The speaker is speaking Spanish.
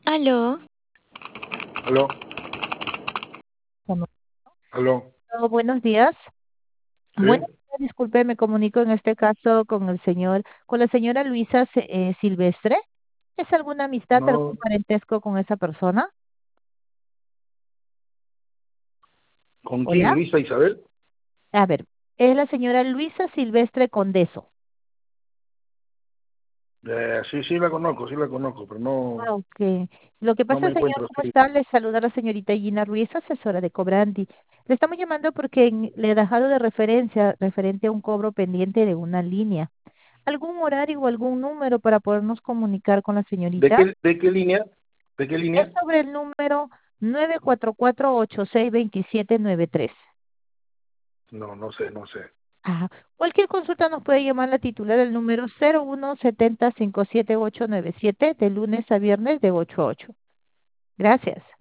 Aló, Aló, Bueno, aló, buenos días. Buenos sí, días, disculpe, me comunico en este caso con la señora Luisa Silvestre. ¿Es alguna amistad, algún no, parentesco con esa persona? ¿con quién? Hola. Luisa Isabel. A ver, es la señora Luisa Silvestre Condeso. Sí, sí la conozco, pero no, Ah, ok. Lo que no pasa, me señor, encuentro ¿cómo así. está? Le saluda la señorita Gina Ruiz, asesora de Cobranti. Le estamos llamando porque le he dejado de referencia referente a un cobro pendiente de una línea. ¿Algún horario o algún número para podernos comunicar con la señorita? De qué línea? ¿De qué Es línea? sobre el número 944-862793. No, no sé, no sé. Ah, cualquier consulta nos puede llamar la titular al número 0170-57897 de lunes a viernes de 8 a 8. Gracias.